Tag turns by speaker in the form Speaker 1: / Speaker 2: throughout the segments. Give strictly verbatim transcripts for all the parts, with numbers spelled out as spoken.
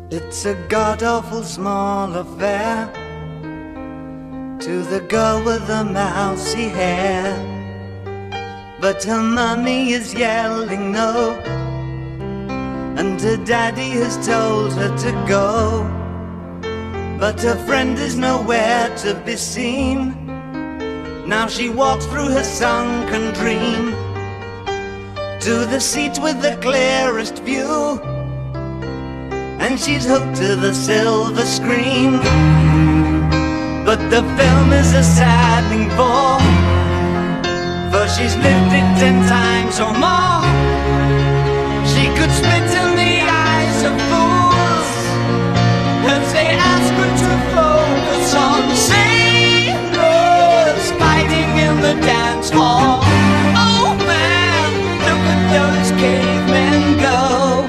Speaker 1: It's a god-awful small affair to the girl with the mousy hair, but her mummy is yelling no, and her daddy has told her to go. But her friend is nowhere to be seen. Now she walks through her sunken dream to the seat with the clearest view, and she's hooked to the silver screen. But the film is a sad thing for, for she's lived it ten times or more. She could spit in the eyes of fools as they ask her to focus on sailors fighting in the dance hall. Oh man, look at those cavemen go.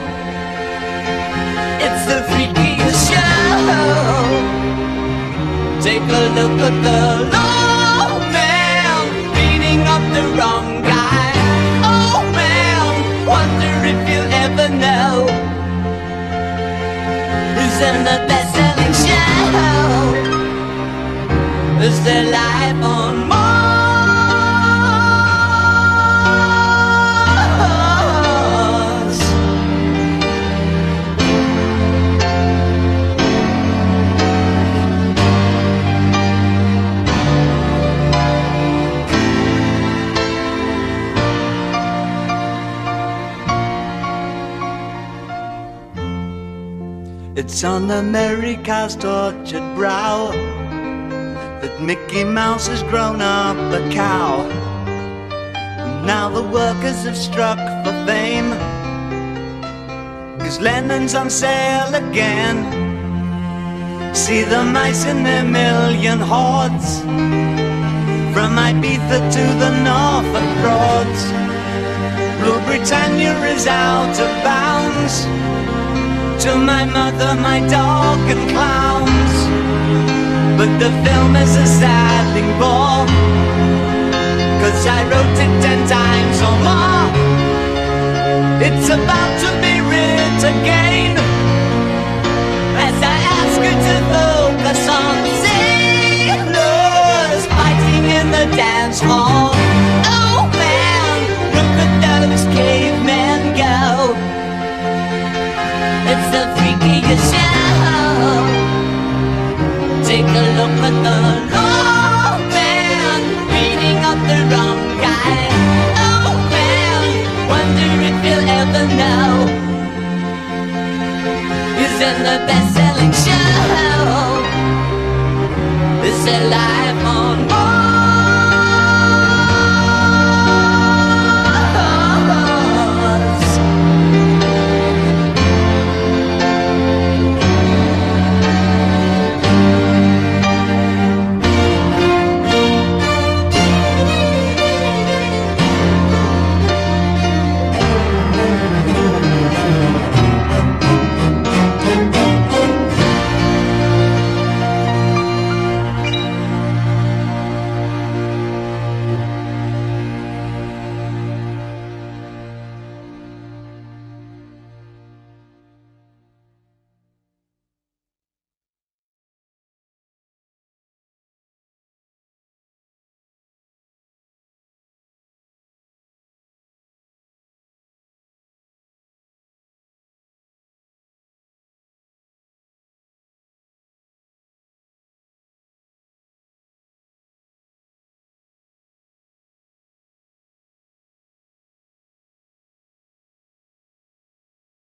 Speaker 1: It's the freakiest show. Take a look at the low man beating up the wrong guy. Oh man, wonder if you'll ever know who's in the best-selling show. Is there life on Mars? It's on America's tortured brow that Mickey Mouse has grown up a cow. And now the workers have struck for fame, 'cause Lennon's on sale again. See the mice in their million hordes, from Ibiza to the Norfolk Broads. Rule Britannia is out of bounds, to my mother, my dog and clowns. But the film is a sad thing more, 'cause I wrote it ten times or more. It's about to be writ again, as I ask her to focus on sailors fighting in the dance hall. Oh man, look at those cavemen go. It's the freakiest show. Take a look at the low man beating up the wrong guy. Oh man, wonder if you'll ever know who's in the best